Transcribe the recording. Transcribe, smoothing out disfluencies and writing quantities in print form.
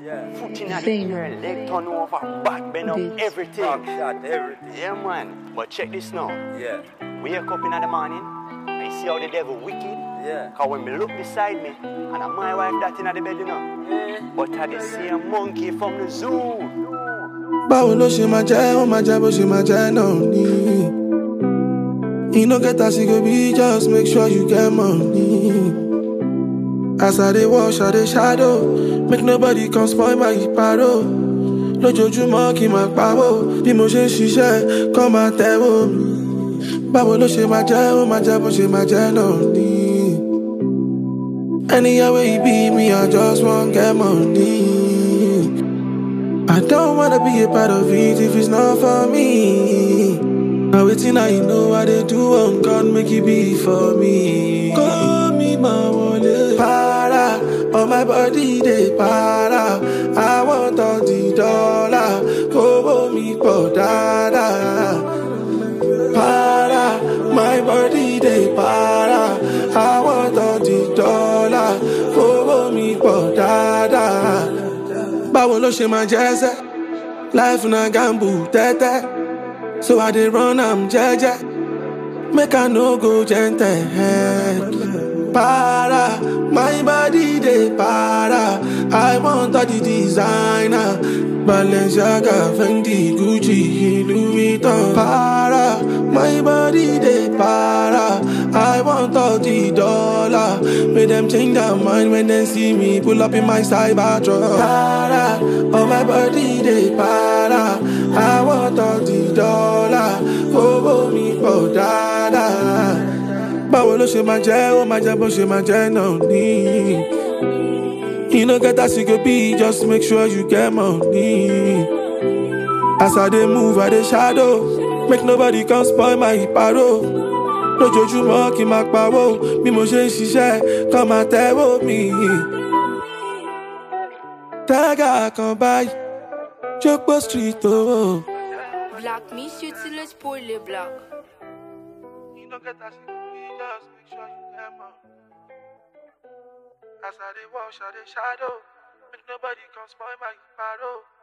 Foot in the air, leg turn over, back bend up, everything. Back shot, everything. Yeah, man. But check this now. Yeah. Wake up in the morning, I see how the devil wicked. Yeah. Cause when me look beside me, and my wife that in the bed, you know. Yeah. But I the same monkey from the zoo. Báwo ló ṣe máa jẹ́, ó máa jẹ́ bó ṣe máa jẹ́ náà ni. You no get as you go be, just make sure you get money. As I dey wash, I dey shadow, make nobody come spoil my paro. Lójoojúmọ́ kí n máa pawó, bí mo ṣe ń ṣiṣẹ́, kọ́ máa tẹ́wọ́ mi. Báwo ló ṣe máa jẹ́, ó máa jẹ́ bó ṣe máa jẹ́ náà ni. Anywhere where you be me, I just want get money. I don't wanna be a part of it if it's not for me. Now waiting, now you know what they do on God, make it be for me. Call me my wallet. Para, on my body they para. I want all the dollar. Go me for dada. Para, my body they para. I want all the dollar. Go me for dada. Báwo ló ṣe máa jẹ́ sẹ́? Life na gamble tẹ́tẹ́. So I dey run am jeje. Make I no go gentle. Para, my body dey para. I want all the designer. Balenciaga, Fendi, Gucci, Louis Vuitton. Para, my body dey para. I want all the dollar. Make them change their mind when they see me pull up in my Cybertruck. Para, oh my body dey para. I want all the dollar. Go me for dada. Báwo ló ṣe máa jẹ́, ó máa jẹ́ bó ṣe máa jẹ́ náà ni. You no get as you go be, just make sure you get money. As I dey move, I dey shadow, make nobody come spoil my paro. Lójoojúmọ́ kí n máa pawó, bí mo ṣe ń ṣiṣẹ́, kọ́ máa tẹ́wọ́ mi. Tẹ́gà kan báyìí, Jókòó street o. Black, Miss utilise pour les blacks. You no get as you go be, just make sure you get money. As I dey wash, I dey shadow, make nobody come spoil my paro.